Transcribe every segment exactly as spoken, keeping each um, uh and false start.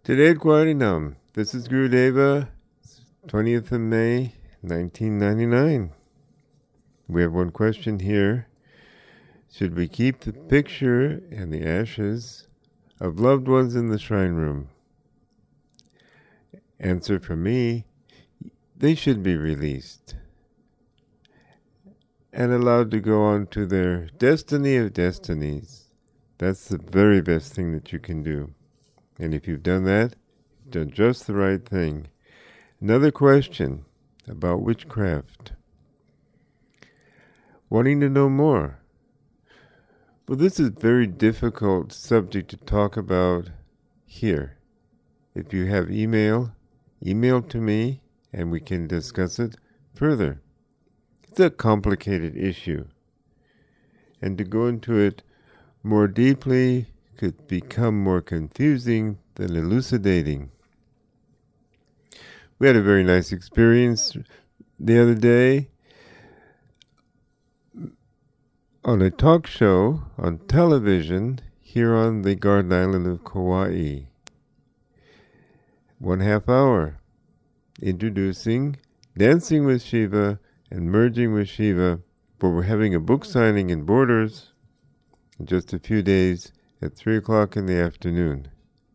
Today at Guarinam, this is Gurudeva, twentieth of May, nineteen ninety-nine. We have one question here. Should we keep the picture and the ashes of loved ones in the shrine room? Answer from me, they should be released and allowed to go on to their destiny of destinies. That's the very best thing that you can do. And if you've done that, you've done just the right thing. Another question about witchcraft. Wanting to know more. Well, this is a very difficult subject to talk about here. If you have email, email to me and we can discuss it further. It's a complicated issue. And to go into it more deeply could become more confusing than elucidating. We had a very nice experience the other day on a talk show on television here on the Garden Island of Kauai. One half hour introducing Dancing with Shiva and Merging with Shiva, where we're having a book signing in Borders in just a few days at three o'clock in the afternoon.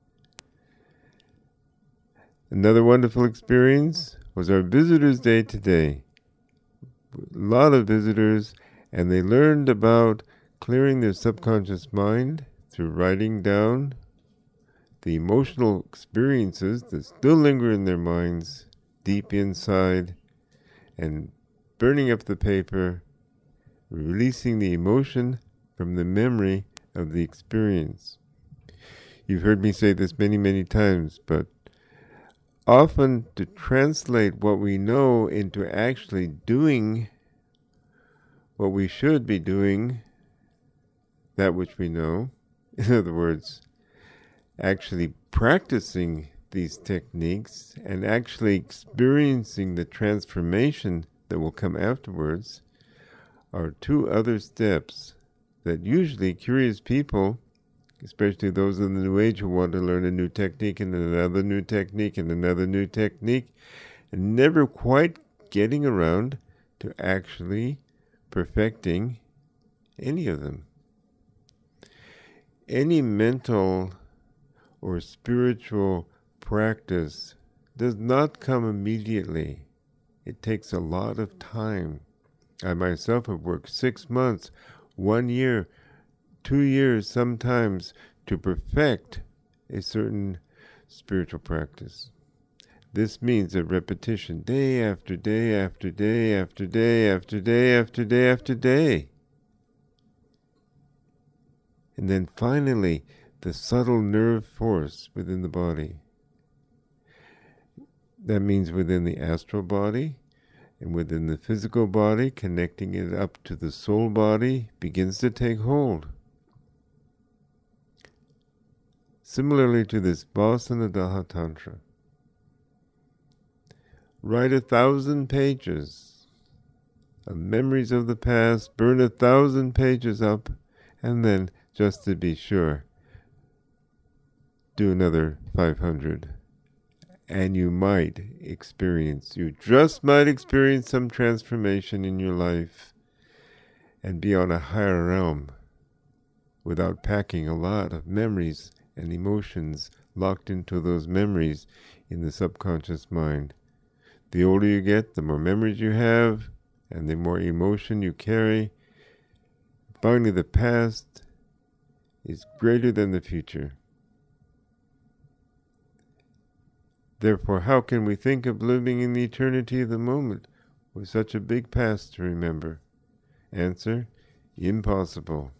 Another wonderful experience was our Visitors' Day today. A lot of visitors, and they learned about clearing their subconscious mind through writing down the emotional experiences that still linger in their minds deep inside, and burning up the paper, releasing the emotion from the memory of the experience. You've heard me say this many, many times, but often to translate what we know into actually doing what we should be doing, that which we know, in other words, actually practicing these techniques and actually experiencing the transformation that will come afterwards, are two other steps that usually curious people, especially those in the New Age who want to learn a new technique and another new technique and another new technique, and never quite getting around to actually perfecting any of them. Any mental or spiritual practice does not come immediately. It takes a lot of time. I myself have worked six months, one year, two years sometimes to perfect a certain spiritual practice. This means a repetition day after day after day after day after day after day after day. And then finally, the subtle nerve force within the body. That means within the astral body and within the physical body, connecting it up to the soul body, begins to take hold. Similarly to this Vasana Tantra. Write a thousand pages of memories of the past, burn a thousand pages up, and then, just to be sure, do another five hundred. And you might experience, you just might experience some transformation in your life and be on a higher realm without packing a lot of memories and emotions locked into those memories in the subconscious mind. The older you get, the more memories you have, and the more emotion you carry. Finally, the past is greater than the future. Therefore, how can we think of living in the eternity of the moment with such a big past to remember? Answer, impossible.